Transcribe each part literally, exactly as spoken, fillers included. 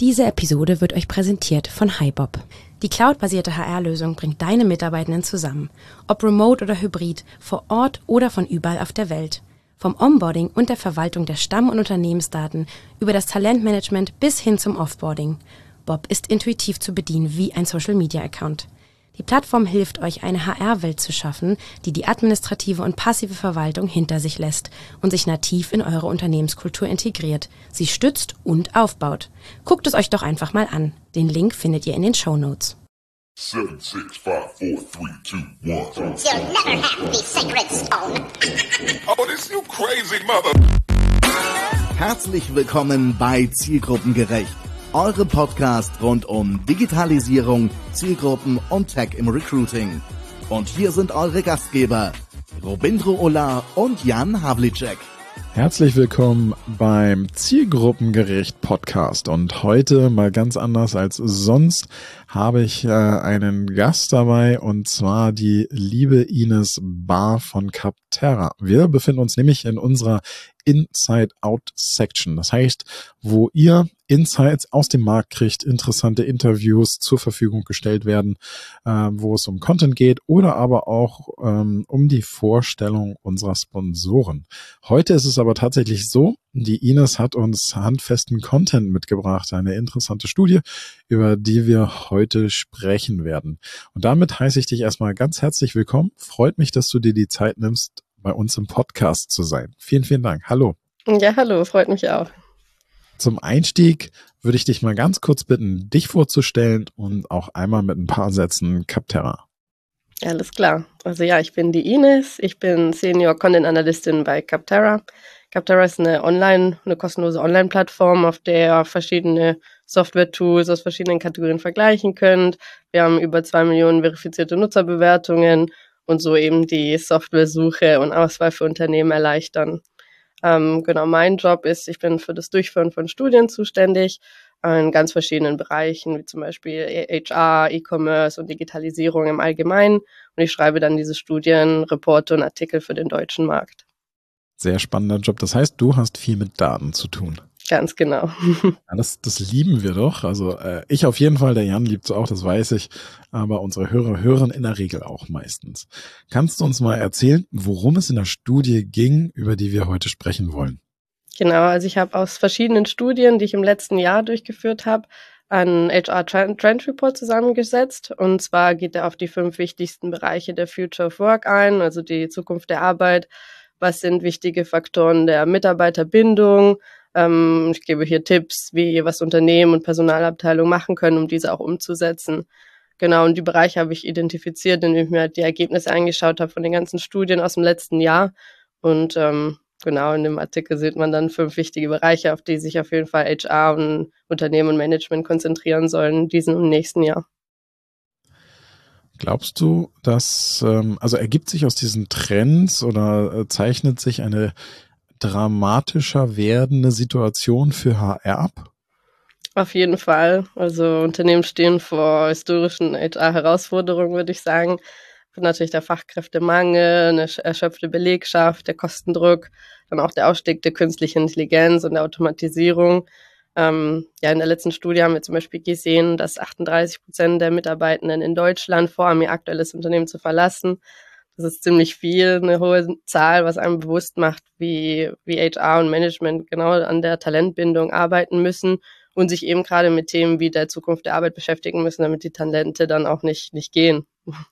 Diese Episode wird euch präsentiert von HiBob. Die cloudbasierte H R-Lösung bringt deine Mitarbeitenden zusammen. Ob remote oder hybrid, vor Ort oder von überall auf der Welt. Vom Onboarding und der Verwaltung der Stamm- und Unternehmensdaten über das Talentmanagement bis hin zum Offboarding. Bob ist intuitiv zu bedienen wie ein Social-Media-Account. Die Plattform hilft euch, eine H R-Welt zu schaffen, die die administrative und passive Verwaltung hinter sich lässt und sich nativ in eure Unternehmenskultur integriert, sie stützt und aufbaut. Guckt es euch doch einfach mal an. Den Link findet ihr in den Shownotes. Seven, six, five, four, three, two, one. You'll never have the sacred stone. Oh, this you crazy mother. Herzlich willkommen bei Zielgruppengerecht, eure Podcast rund um Digitalisierung, Zielgruppen und Tech im Recruiting. Und hier sind eure Gastgeber, Robindro Ola und Jan Havlicek. Herzlich willkommen beim Zielgruppengerecht Podcast und heute mal ganz anders als sonst habe ich äh, einen Gast dabei und zwar die liebe Ines Bahr von Capterra. Wir befinden uns nämlich in unserer Inside-Out-Section. Das heißt, wo ihr Insights aus dem Markt kriegt, interessante Interviews zur Verfügung gestellt werden, äh, wo es um Content geht oder aber auch ähm, um die Vorstellung unserer Sponsoren. Heute ist es aber tatsächlich so, die Ines hat uns handfesten Content mitgebracht, eine interessante Studie, über die wir heute sprechen werden. Und damit heiße ich dich erstmal ganz herzlich willkommen. Freut mich, dass du dir die Zeit nimmst, bei uns im Podcast zu sein. Vielen, vielen Dank. Hallo. Ja, hallo, freut mich auch. Zum Einstieg würde ich dich mal ganz kurz bitten, dich vorzustellen und auch einmal mit ein paar Sätzen Capterra. Alles klar. Also ja, ich bin die Ines, ich bin Senior Content Analystin bei Capterra. Capterra ist eine Online, eine kostenlose Online-Plattform, auf der ihr verschiedene Software-Tools aus verschiedenen Kategorien vergleichen könnt. Wir haben über zwei Millionen verifizierte Nutzerbewertungen und so eben die Software-Suche und Auswahl für Unternehmen erleichtern. Ähm, genau, mein Job ist, ich bin für das Durchführen von Studien zuständig, in ganz verschiedenen Bereichen, wie zum Beispiel H R, E-Commerce und Digitalisierung im Allgemeinen. Und ich schreibe dann diese Studien, Reporte und Artikel für den deutschen Markt. Sehr spannender Job. Das heißt, du hast viel mit Daten zu tun. Ganz genau. Ja, das, das lieben wir doch. Also äh, ich auf jeden Fall, der Jan liebt es auch, das weiß ich. Aber unsere Hörer hören in der Regel auch meistens. Kannst du uns mal erzählen, worum es in der Studie ging, über die wir heute sprechen wollen? Genau, also ich habe aus verschiedenen Studien, die ich im letzten Jahr durchgeführt habe, einen H R Trend Report zusammengesetzt. Und zwar geht er auf die fünf wichtigsten Bereiche der Future of Work ein, also die Zukunft der Arbeit. Was sind wichtige Faktoren der Mitarbeiterbindung? Ähm, ich gebe hier Tipps, wie was Unternehmen und Personalabteilung machen können, um diese auch umzusetzen. Genau, und die Bereiche habe ich identifiziert, indem ich mir halt die Ergebnisse angeschaut habe von den ganzen Studien aus dem letzten Jahr. Und ähm, genau, in dem Artikel sieht man dann fünf wichtige Bereiche, auf die sich auf jeden Fall H R und Unternehmen und Management konzentrieren sollen in diesem und nächsten Jahr. Glaubst du, dass, ähm, also ergibt sich aus diesen Trends oder äh, zeichnet sich eine dramatischer werdende Situation für H R ab? Auf jeden Fall. Also Unternehmen stehen vor historischen H R-Herausforderungen, würde ich sagen. Natürlich der Fachkräftemangel, eine erschöpfte Belegschaft, der Kostendruck, dann auch der Ausstieg der künstlichen Intelligenz und der Automatisierung. Ähm, ja, in der letzten Studie haben wir zum Beispiel gesehen, dass achtunddreißig Prozent der Mitarbeitenden in Deutschland vorhaben, ihr aktuelles Unternehmen zu verlassen. Das ist ziemlich viel, eine hohe Zahl, was einem bewusst macht, wie, wie H R und Management genau an der Talentbindung arbeiten müssen und sich eben gerade mit Themen wie der Zukunft der Arbeit beschäftigen müssen, damit die Talente dann auch nicht, nicht gehen.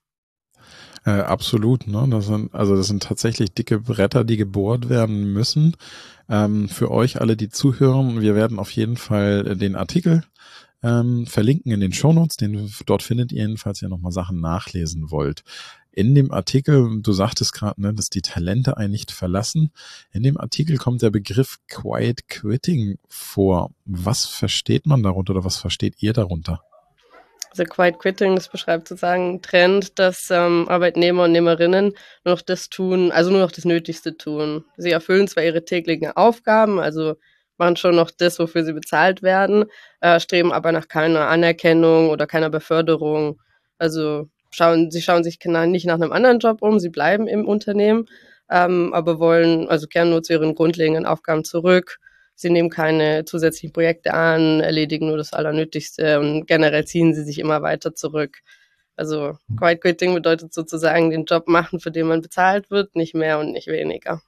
Äh, absolut, ne? Das sind, also das sind tatsächlich dicke Bretter, die gebohrt werden müssen. Ähm, für euch alle, die zuhören, wir werden auf jeden Fall den Artikel ähm, verlinken in den Shownotes, den dort findet ihr, falls ihr nochmal Sachen nachlesen wollt. In dem Artikel, du sagtest gerade, ne, dass die Talente einen nicht verlassen. In dem Artikel kommt der Begriff Quiet Quitting vor. Was versteht man darunter oder was versteht ihr darunter? Also Quiet Quitting, das beschreibt sozusagen einen Trend, dass ähm, Arbeitnehmer und Nehmerinnen nur noch das tun, also nur noch das Nötigste tun. Sie erfüllen zwar ihre täglichen Aufgaben, also machen schon noch das, wofür sie bezahlt werden, äh, streben aber nach keiner Anerkennung oder keiner Beförderung. Also schauen, sie schauen sich nicht nach einem anderen Job um, sie bleiben im Unternehmen, ähm, aber wollen, also kehren nur zu ihren grundlegenden Aufgaben zurück. Sie nehmen keine zusätzlichen Projekte an, erledigen nur das Allernötigste und generell ziehen sie sich immer weiter zurück. Also Quiet Quitting bedeutet sozusagen den Job machen, für den man bezahlt wird, nicht mehr und nicht weniger.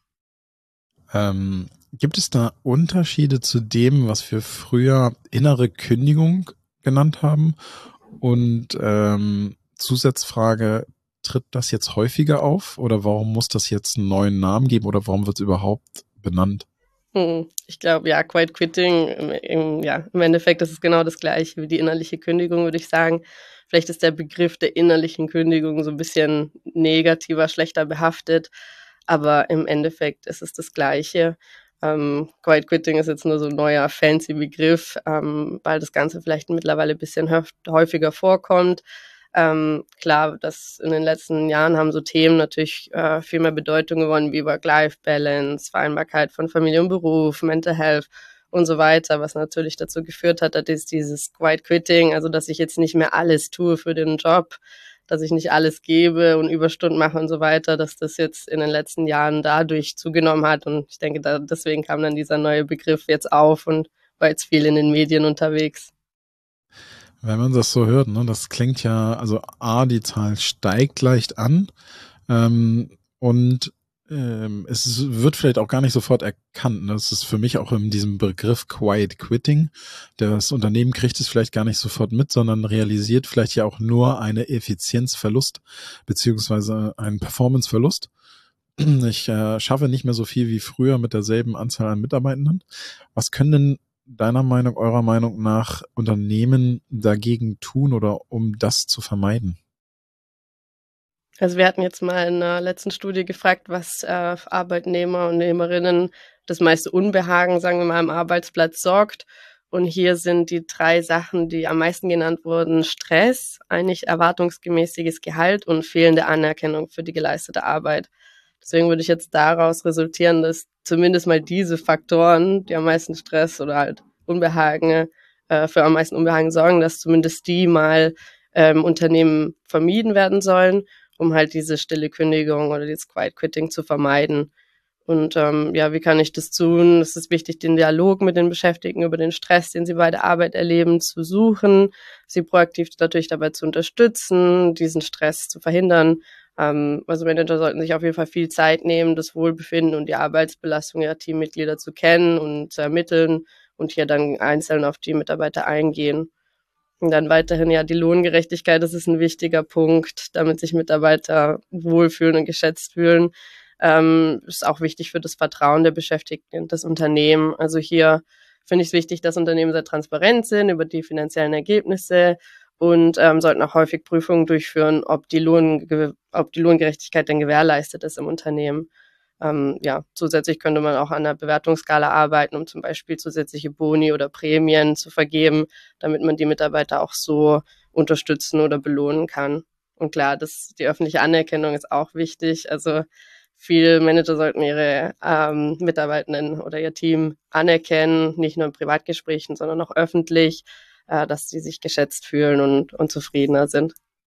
Ähm, gibt es da Unterschiede zu dem, was wir früher innere Kündigung genannt haben? Und ähm, Zusatzfrage, tritt das jetzt häufiger auf oder warum muss das jetzt einen neuen Namen geben oder warum wird es überhaupt benannt? Hm, ich glaube, ja, Quiet Quitting, im, im, ja, im Endeffekt ist es genau das Gleiche wie die innerliche Kündigung, würde ich sagen. Vielleicht ist der Begriff der innerlichen Kündigung so ein bisschen negativer, schlechter behaftet, aber im Endeffekt ist es das Gleiche. Ähm, Quiet Quitting ist jetzt nur so ein neuer fancy Begriff, ähm, weil das Ganze vielleicht mittlerweile ein bisschen häufiger vorkommt. Ähm, klar, dass in den letzten Jahren haben so Themen natürlich äh, viel mehr Bedeutung gewonnen, wie Work-Life-Balance, Vereinbarkeit von Familie und Beruf, Mental Health und so weiter, was natürlich dazu geführt hat, dass dieses Quiet Quitting, also dass ich jetzt nicht mehr alles tue für den Job, dass ich nicht alles gebe und Überstunden mache und so weiter, dass das jetzt in den letzten Jahren dadurch zugenommen hat und ich denke, da, deswegen kam dann dieser neue Begriff jetzt auf und war jetzt viel in den Medien unterwegs. Wenn man das so hört, ne, das klingt ja, also A, die Zahl steigt leicht an ähm, und ähm, es wird vielleicht auch gar nicht sofort erkannt. Ne? Das ist für mich auch in diesem Begriff Quiet Quitting. Das Unternehmen kriegt es vielleicht gar nicht sofort mit, sondern realisiert vielleicht ja auch nur eine Effizienzverlust beziehungsweise einen Performanceverlust. Ich äh, schaffe nicht mehr so viel wie früher mit derselben Anzahl an Mitarbeitenden. Was können denn deiner Meinung, eurer Meinung nach Unternehmen dagegen tun oder um das zu vermeiden? Also wir hatten jetzt mal in der letzten Studie gefragt, was äh, Arbeitnehmer und Nehmerinnen das meiste Unbehagen, sagen wir mal, am Arbeitsplatz sorgt. Und hier sind die drei Sachen, die am meisten genannt wurden, Stress, ein nicht erwartungsgemäßiges Gehalt und fehlende Anerkennung für die geleistete Arbeit. Deswegen würde ich jetzt daraus resultieren, dass zumindest mal diese Faktoren, die am meisten Stress oder halt Unbehagen, äh, für am meisten Unbehagen sorgen, dass zumindest die mal ähm, Unternehmen vermieden werden sollen, um halt diese stille Kündigung oder dieses Quiet Quitting zu vermeiden. Und ähm, ja, wie kann ich das tun? Es ist wichtig, den Dialog mit den Beschäftigten über den Stress, den sie bei der Arbeit erleben, zu suchen, sie proaktiv natürlich dabei zu unterstützen, diesen Stress zu verhindern. Ähm, also Manager sollten sich auf jeden Fall viel Zeit nehmen, das Wohlbefinden und die Arbeitsbelastung ihrer Teammitglieder zu kennen und zu ermitteln und hier dann einzeln auf die Mitarbeiter eingehen. Und dann weiterhin ja die Lohngerechtigkeit, das ist ein wichtiger Punkt, damit sich Mitarbeiter wohlfühlen und geschätzt fühlen. Ähm, ist auch wichtig für das Vertrauen der Beschäftigten in das Unternehmen. Also hier finde ich es wichtig, dass Unternehmen sehr transparent sind über die finanziellen Ergebnisse und ähm, sollten auch häufig Prüfungen durchführen, ob die, Lohn, ob die Lohngerechtigkeit denn gewährleistet ist im Unternehmen. Ähm, ja, zusätzlich könnte man auch an der Bewertungsskala arbeiten, um zum Beispiel zusätzliche Boni oder Prämien zu vergeben, damit man die Mitarbeiter auch so unterstützen oder belohnen kann. Und klar, das, die öffentliche Anerkennung ist auch wichtig. Also viele Manager sollten ihre ähm, Mitarbeitenden oder ihr Team anerkennen, nicht nur in Privatgesprächen, sondern auch öffentlich, äh, dass sie sich geschätzt fühlen und, und zufriedener sind.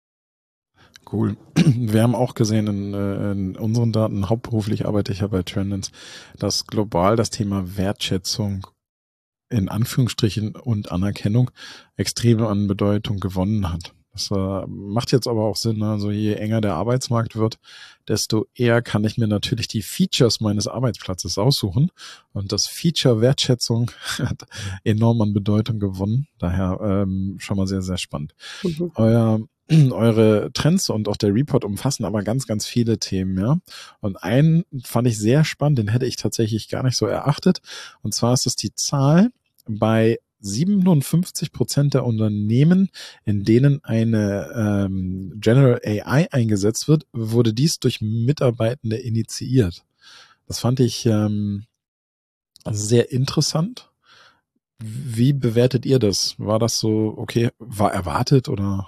Cool. Wir haben auch gesehen in, in unseren Daten, hauptberuflich arbeite ich ja bei Trendance, dass global das Thema Wertschätzung in Anführungsstrichen und Anerkennung extrem an Bedeutung gewonnen hat. Das äh, macht jetzt aber auch Sinn, also je enger der Arbeitsmarkt wird, desto eher kann ich mir natürlich die Features meines Arbeitsplatzes aussuchen und das Feature Wertschätzung hat enorm an Bedeutung gewonnen, daher ähm, schon mal sehr, sehr spannend. Mhm. Euer Eure Trends und auch der Report umfassen aber ganz, ganz viele Themen, ja. Und einen fand ich sehr spannend, den hätte ich tatsächlich gar nicht so erachtet. Und zwar ist es die Zahl bei siebenundfünfzig Prozent der Unternehmen, in denen eine ähm, General A I eingesetzt wird, wurde dies durch Mitarbeitende initiiert. Das fand ich ähm, sehr interessant. Wie bewertet ihr das? War das so, okay, war erwartet oder?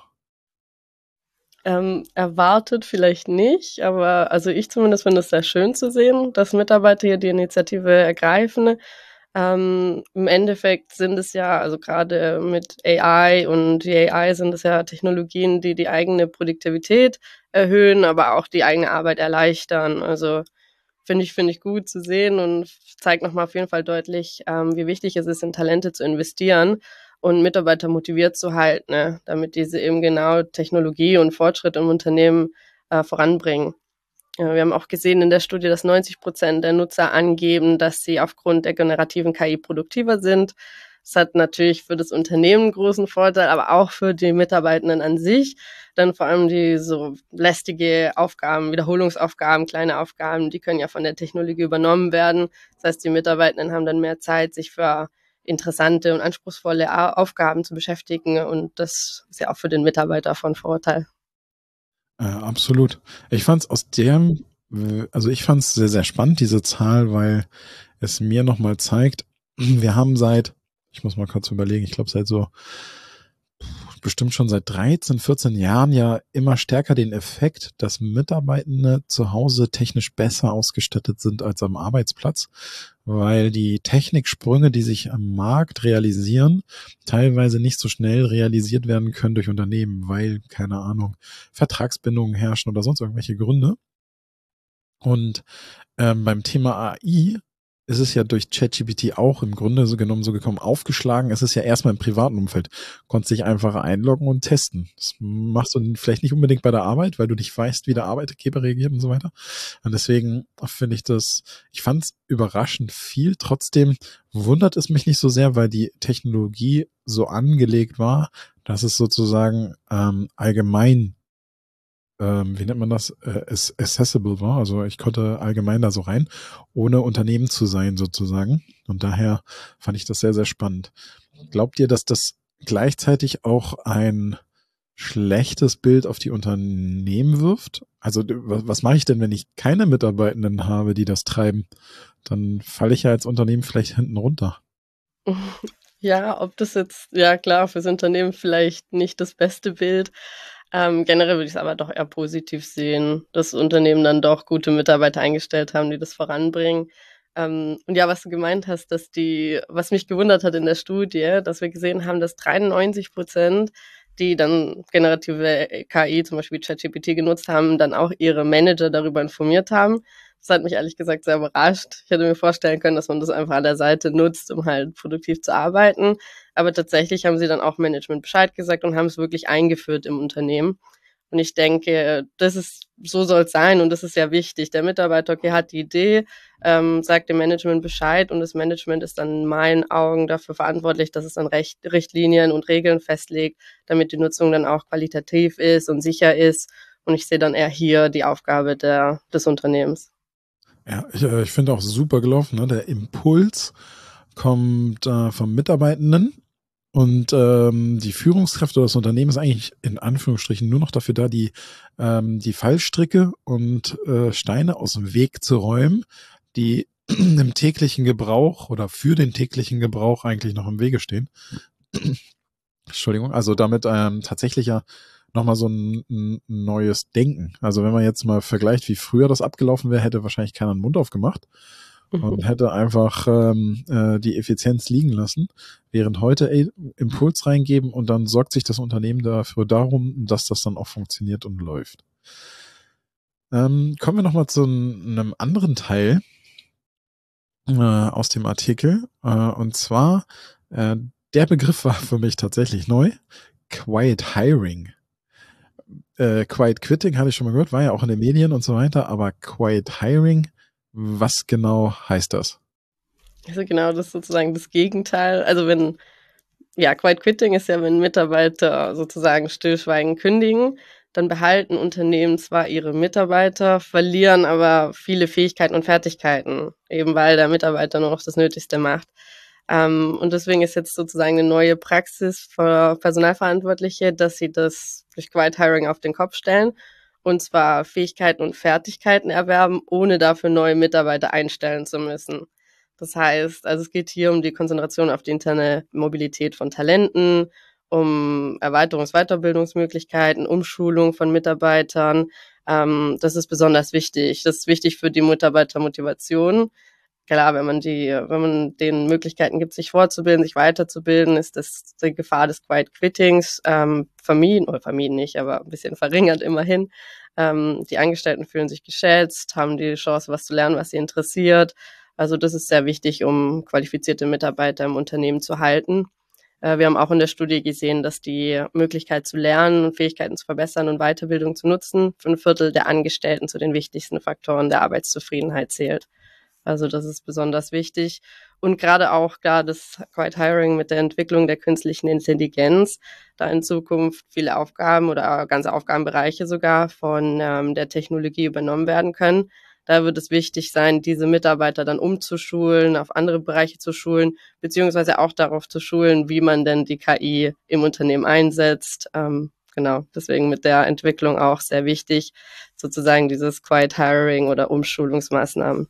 Ähm, erwartet vielleicht nicht, aber also ich zumindest finde es sehr schön zu sehen, dass Mitarbeiter hier die Initiative ergreifen. Ähm, im Endeffekt sind es ja, also gerade mit A I und die A I sind es ja Technologien, die die eigene Produktivität erhöhen, aber auch die eigene Arbeit erleichtern. Also finde ich, finde ich gut zu sehen und zeigt nochmal auf jeden Fall deutlich, ähm, wie wichtig es ist, in Talente zu investieren und Mitarbeiter motiviert zu halten, ne, damit diese eben genau Technologie und Fortschritt im Unternehmen äh, voranbringen. Ja, wir haben auch gesehen in der Studie, dass neunzig Prozent der Nutzer angeben, dass sie aufgrund der generativen K I produktiver sind. Das hat natürlich für das Unternehmen einen großen Vorteil, aber auch für die Mitarbeitenden an sich. Dann vor allem die so lästige Aufgaben, Wiederholungsaufgaben, kleine Aufgaben, die können ja von der Technologie übernommen werden. Das heißt, die Mitarbeitenden haben dann mehr Zeit, sich für interessante und anspruchsvolle Aufgaben zu beschäftigen. Und das ist ja auch für den Mitarbeiter von Vorteil. Äh, absolut. Ich fand es aus dem, also ich fand es sehr, sehr spannend, diese Zahl, weil es mir nochmal zeigt, wir haben seit, ich muss mal kurz überlegen, ich glaube seit so, bestimmt schon seit dreizehn, vierzehn Jahren ja immer stärker den Effekt, dass Mitarbeitende zu Hause technisch besser ausgestattet sind als am Arbeitsplatz, weil die Techniksprünge, die sich am Markt realisieren, teilweise nicht so schnell realisiert werden können durch Unternehmen, weil, keine Ahnung, Vertragsbindungen herrschen oder sonst irgendwelche Gründe. Und ähm, beim Thema A I ist es ja durch ChatGPT auch im Grunde so genommen so gekommen, aufgeschlagen. Es ist ja erstmal im privaten Umfeld. Konntest dich einfach einloggen und testen. Das machst du vielleicht nicht unbedingt bei der Arbeit, weil du nicht weißt, wie der Arbeitgeber reagiert und so weiter. Und deswegen finde ich das, ich fand es überraschend viel. Trotzdem wundert es mich nicht so sehr, weil die Technologie so angelegt war, dass es sozusagen ähm, allgemein Ähm, wie nennt man das, äh, accessible war. Also ich konnte allgemein da so rein, ohne Unternehmen zu sein sozusagen. Und daher fand ich das sehr, sehr spannend. Glaubt ihr, dass das gleichzeitig auch ein schlechtes Bild auf die Unternehmen wirft? Also was, was mache ich denn, wenn ich keine Mitarbeitenden habe, die das treiben? Dann falle ich ja als Unternehmen vielleicht hinten runter. Ja, ob das jetzt, ja klar, fürs Unternehmen vielleicht nicht das beste Bild. Ähm, generell würde ich es aber doch eher positiv sehen, dass Unternehmen dann doch gute Mitarbeiter eingestellt haben, die das voranbringen. Ähm, und ja, was du gemeint hast, dass die, was mich gewundert hat in der Studie, dass wir gesehen haben, dass dreiundneunzig Prozent, die dann generative K I, zum Beispiel ChatGPT genutzt haben, dann auch ihre Manager darüber informiert haben. Das hat mich ehrlich gesagt sehr überrascht. Ich hätte mir vorstellen können, dass man das einfach an der Seite nutzt, um halt produktiv zu arbeiten. Aber tatsächlich haben sie dann auch Management Bescheid gesagt und haben es wirklich eingeführt im Unternehmen. Und ich denke, das ist, so soll es sein und das ist ja wichtig. Der Mitarbeiter, okay, hat die Idee, ähm, sagt dem Management Bescheid und das Management ist dann in meinen Augen dafür verantwortlich, dass es dann Recht, Richtlinien und Regeln festlegt, damit die Nutzung dann auch qualitativ ist und sicher ist. Und ich sehe dann eher hier die Aufgabe der, des Unternehmens. Ja, ich, ich finde auch super gelaufen, ne? Der Impuls kommt äh, vom Mitarbeitenden und ähm, die Führungskräfte des Unternehmens ist eigentlich in Anführungsstrichen nur noch dafür da, die ähm, die Fallstricke und äh, Steine aus dem Weg zu räumen, die im täglichen Gebrauch oder für den täglichen Gebrauch eigentlich noch im Wege stehen. Entschuldigung, also damit ähm, tatsächlich ja nochmal so ein, ein neues Denken. Also wenn man jetzt mal vergleicht, wie früher das abgelaufen wäre, hätte wahrscheinlich keiner den Mund aufgemacht und hätte einfach ähm, äh, die Effizienz liegen lassen, während heute ey, Impuls reingeben und dann sorgt sich das Unternehmen dafür darum, dass das dann auch funktioniert und läuft. Ähm, kommen wir nochmal zu einem anderen Teil äh, aus dem Artikel äh, und zwar äh, der Begriff war für mich tatsächlich neu, Quiet Hiring. Äh, Quiet Quitting hatte ich schon mal gehört, war ja auch in den Medien und so weiter, aber Quiet Hiring, was genau heißt das? Also genau, das ist sozusagen das Gegenteil. Also wenn, ja, Quiet Quitting ist ja, wenn Mitarbeiter sozusagen stillschweigend kündigen, dann behalten Unternehmen zwar ihre Mitarbeiter, verlieren aber viele Fähigkeiten und Fertigkeiten, eben weil der Mitarbeiter nur noch das Nötigste macht. Um, und deswegen ist jetzt sozusagen eine neue Praxis für Personalverantwortliche, dass sie das durch Quiet Hiring auf den Kopf stellen und zwar Fähigkeiten und Fertigkeiten erwerben, ohne dafür neue Mitarbeiter einstellen zu müssen. Das heißt, also es geht hier um die Konzentration auf die interne Mobilität von Talenten, um Erweiterungs- und Weiterbildungsmöglichkeiten, Umschulung von Mitarbeitern. Um, das ist besonders wichtig. Das ist wichtig für die Mitarbeitermotivation. Klar, wenn man die, wenn man den Möglichkeiten gibt, sich fortzubilden, sich weiterzubilden, ist das die Gefahr des Quiet Quittings ähm, vermieden, oder vermieden nicht, aber ein bisschen verringert immerhin. Ähm, die Angestellten fühlen sich geschätzt, haben die Chance, was zu lernen, was sie interessiert. Also das ist sehr wichtig, um qualifizierte Mitarbeiter im Unternehmen zu halten. Äh, wir haben auch in der Studie gesehen, dass die Möglichkeit zu lernen und Fähigkeiten zu verbessern und Weiterbildung zu nutzen für ein Viertel der Angestellten zu den wichtigsten Faktoren der Arbeitszufriedenheit zählt. Also das ist besonders wichtig. Und gerade auch klar das Quiet Hiring mit der Entwicklung der künstlichen Intelligenz, da in Zukunft viele Aufgaben oder ganze Aufgabenbereiche sogar von ähm, der Technologie übernommen werden können. Da wird es wichtig sein, diese Mitarbeiter dann umzuschulen, auf andere Bereiche zu schulen, beziehungsweise auch darauf zu schulen, wie man denn die K I im Unternehmen einsetzt. Ähm, genau, deswegen mit der Entwicklung auch sehr wichtig, sozusagen dieses Quiet Hiring oder Umschulungsmaßnahmen.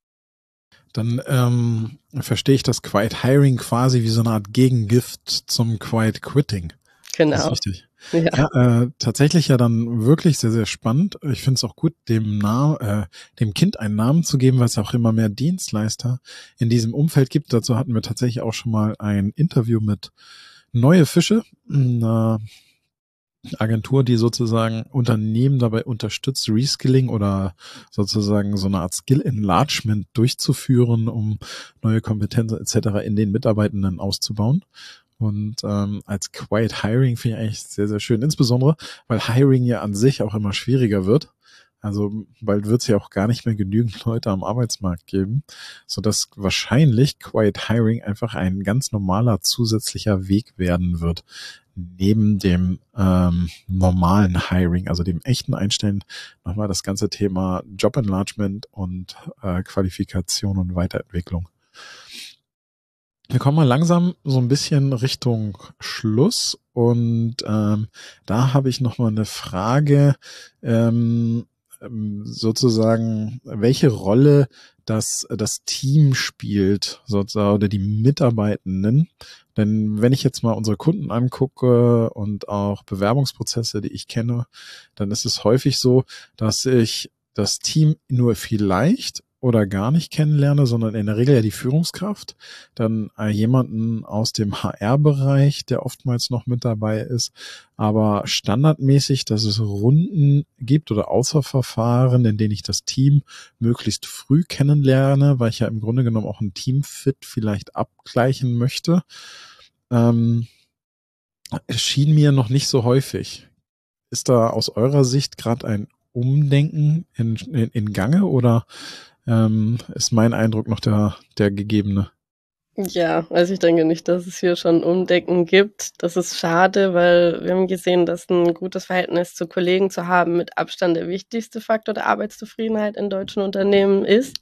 Dann ähm, verstehe ich das Quiet Hiring quasi wie so eine Art Gegengift zum Quiet Quitting. Genau. Das ist richtig. Ja, ja äh, tatsächlich ja dann wirklich sehr, sehr spannend. Ich finde es auch gut, dem, Na äh, dem Kind einen Namen zu geben, weil es auch immer mehr Dienstleister in diesem Umfeld gibt. Dazu hatten wir tatsächlich auch schon mal ein Interview mit Neue Fische, einer Agentur, die sozusagen Unternehmen dabei unterstützt, Reskilling oder sozusagen so eine Art Skill Enlargement durchzuführen, um neue Kompetenzen et cetera in den Mitarbeitenden auszubauen. Und ähm, als Quiet Hiring finde ich eigentlich sehr, sehr schön, insbesondere, weil Hiring ja an sich auch immer schwieriger wird. Also bald wird es ja auch gar nicht mehr genügend Leute am Arbeitsmarkt geben, sodass wahrscheinlich Quiet Hiring einfach ein ganz normaler zusätzlicher Weg werden wird, neben dem ähm, normalen Hiring, also dem echten Einstellen, nochmal das ganze Thema Job Enlargement und äh, Qualifikation und Weiterentwicklung. Wir kommen mal langsam so ein bisschen Richtung Schluss und ähm, da habe ich nochmal eine Frage, ähm, sozusagen, welche Rolle das, das Team spielt, sozusagen, oder die Mitarbeitenden. Denn wenn ich jetzt mal unsere Kunden angucke und auch Bewerbungsprozesse, die ich kenne, dann ist es häufig so, dass ich das Team nur vielleicht oder gar nicht kennenlerne, sondern in der Regel ja die Führungskraft, dann äh, jemanden aus dem H R-Bereich, der oftmals noch mit dabei ist, aber standardmäßig, dass es Runden gibt oder Auswahlverfahren, in denen ich das Team möglichst früh kennenlerne, weil ich ja im Grunde genommen auch ein Teamfit vielleicht abgleichen möchte, ähm, schien mir noch nicht so häufig. Ist da aus eurer Sicht gerade ein Umdenken in, in, in Gange oder ähm, ist mein Eindruck noch der, der gegebene? Ja, also ich denke nicht, dass es hier schon Umdenken gibt. Das ist schade, weil wir haben gesehen, dass ein gutes Verhältnis zu Kollegen zu haben mit Abstand der wichtigste Faktor der Arbeitszufriedenheit in deutschen Unternehmen ist.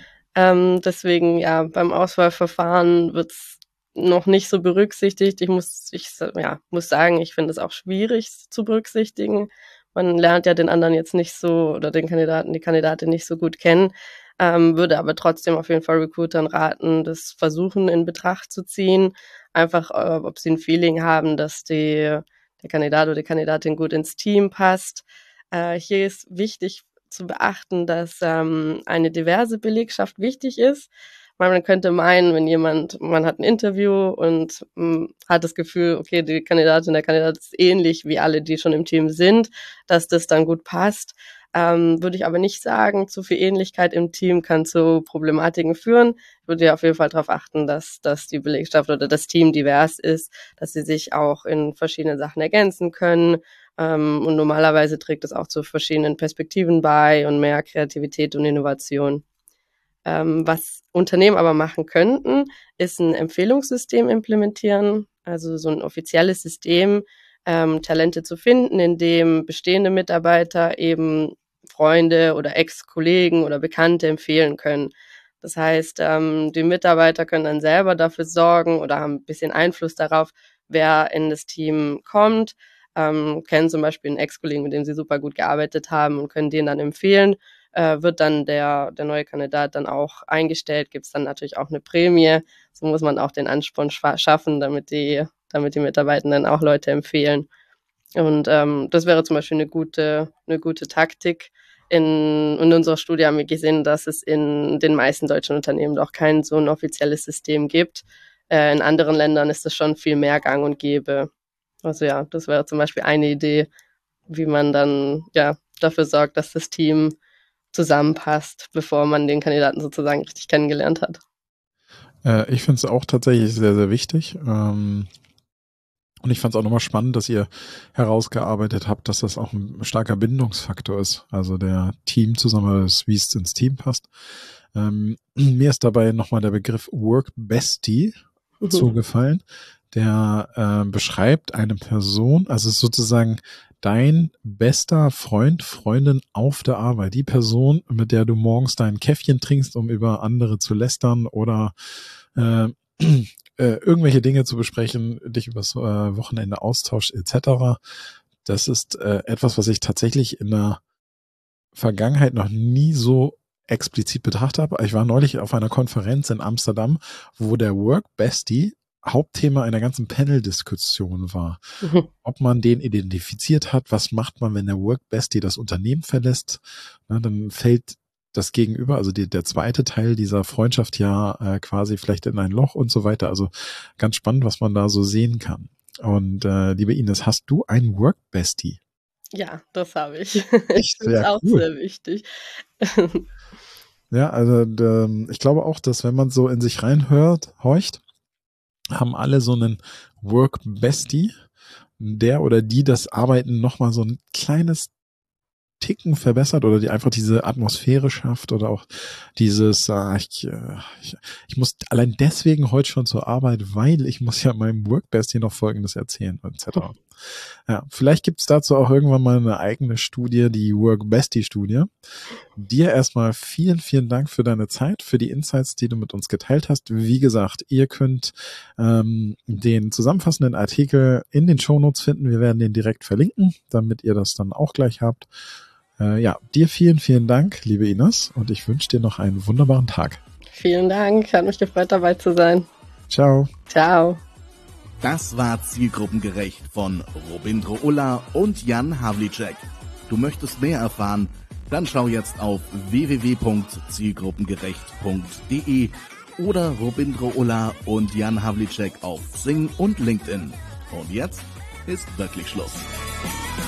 Ähm, deswegen, ja, beim Auswahlverfahren wird es noch nicht so berücksichtigt. Ich muss, ich ja, muss sagen, ich finde es auch schwierig zu berücksichtigen. Man lernt ja den anderen jetzt nicht so oder den Kandidaten, die Kandidatin nicht so gut kennen. Ähm, würde aber trotzdem auf jeden Fall Recruitern raten, das Versuchen in Betracht zu ziehen. Einfach, äh, ob sie ein Feeling haben, dass die, der Kandidat oder die Kandidatin gut ins Team passt. Äh, hier ist wichtig zu beachten, dass ähm, eine diverse Belegschaft wichtig ist. Weil man könnte meinen, wenn jemand, man hat ein Interview und mh, hat das Gefühl, okay, die Kandidatin, der Kandidat ist ähnlich wie alle, die schon im Team sind, dass das dann gut passt. Ähm, würde ich aber nicht sagen, zu viel Ähnlichkeit im Team kann zu Problematiken führen. Ich würde ja auf jeden Fall darauf achten, dass, dass die Belegschaft oder das Team divers ist, dass sie sich auch in verschiedenen Sachen ergänzen können. Ähm, und normalerweise trägt es auch zu verschiedenen Perspektiven bei und mehr Kreativität und Innovation. Ähm, was Unternehmen aber machen könnten, ist ein Empfehlungssystem implementieren, also so ein offizielles System, ähm, Talente zu finden, in dem bestehende Mitarbeiter eben Freunde oder Ex-Kollegen oder Bekannte empfehlen können. Das heißt, ähm, die Mitarbeiter können dann selber dafür sorgen oder haben ein bisschen Einfluss darauf, wer in das Team kommt, ähm, kennen zum Beispiel einen Ex-Kollegen, mit dem sie super gut gearbeitet haben und können den dann empfehlen. Äh, wird dann der, der neue Kandidat dann auch eingestellt, gibt es dann natürlich auch eine Prämie. So muss man auch den Ansporn schwa- schaffen, damit die, damit die Mitarbeitenden auch Leute empfehlen. Und ähm, das wäre zum Beispiel eine gute, eine gute Taktik. In, in unserer Studie haben wir gesehen, dass es in den meisten deutschen Unternehmen doch kein so ein offizielles System gibt. Äh, in anderen Ländern ist das schon viel mehr gang und gäbe. Also ja, das wäre zum Beispiel eine Idee, wie man dann ja dafür sorgt, dass das Team zusammenpasst, bevor man den Kandidaten sozusagen richtig kennengelernt hat. Äh, ich finde es auch tatsächlich sehr, sehr wichtig. Ähm, und ich fand es auch nochmal spannend, dass ihr herausgearbeitet habt, dass das auch ein starker Bindungsfaktor ist. Also der Teamzusammenhalt, wie es ins Team passt. Ähm, mir ist dabei nochmal der Begriff Work Bestie mhm. zugefallen, der äh, beschreibt eine Person, also sozusagen dein bester Freund, Freundin auf der Arbeit, die Person, mit der du morgens dein Käffchen trinkst, um über andere zu lästern oder äh, äh, irgendwelche Dinge zu besprechen, dich übers äh, Wochenende austauscht et cetera. Das ist äh, etwas, was ich tatsächlich in der Vergangenheit noch nie so explizit betrachtet habe. Ich war neulich auf einer Konferenz in Amsterdam, wo der Work Bestie Hauptthema einer ganzen Panel-Diskussion war. Mhm. Ob man den identifiziert hat, was macht man, wenn der Work Bestie das Unternehmen verlässt, na, dann fällt das Gegenüber, also die, der zweite Teil dieser Freundschaft ja äh, quasi vielleicht in ein Loch und so weiter. Also ganz spannend, was man da so sehen kann. Und äh, liebe Ines, hast du einen Work Bestie? Ja, das habe ich. Ich finde es auch cool. Sehr wichtig. Ja, also ähm, ich glaube auch, dass wenn man so in sich reinhört, horcht, haben alle so einen Work Bestie, der oder die das Arbeiten nochmal so ein kleines Ticken verbessert oder die einfach diese Atmosphäre schafft oder auch dieses, äh, ich, ich, ich muss allein deswegen heute schon zur Arbeit, weil ich muss ja meinem Work Bestie noch Folgendes erzählen et cetera. Ja, vielleicht gibt es dazu auch irgendwann mal eine eigene Studie, die Work Bestie Studie. Dir erstmal vielen, vielen Dank für deine Zeit, für die Insights, die du mit uns geteilt hast. Wie gesagt, ihr könnt ähm, den zusammenfassenden Artikel in den Shownotes finden. Wir werden den direkt verlinken, damit ihr das dann auch gleich habt. Äh, ja, dir vielen, vielen Dank, liebe Ines, und ich wünsche dir noch einen wunderbaren Tag. Vielen Dank, hat mich gefreut, dabei zu sein. Ciao. Ciao. Das war Zielgruppengerecht von Robindro Ulla und Jan Havlicek. Du möchtest mehr erfahren? Dann schau jetzt auf w w w punkt zielgruppengerecht punkt d e oder Robindro Ulla und Jan Havlicek auf Xing und LinkedIn. Und jetzt ist wirklich Schluss.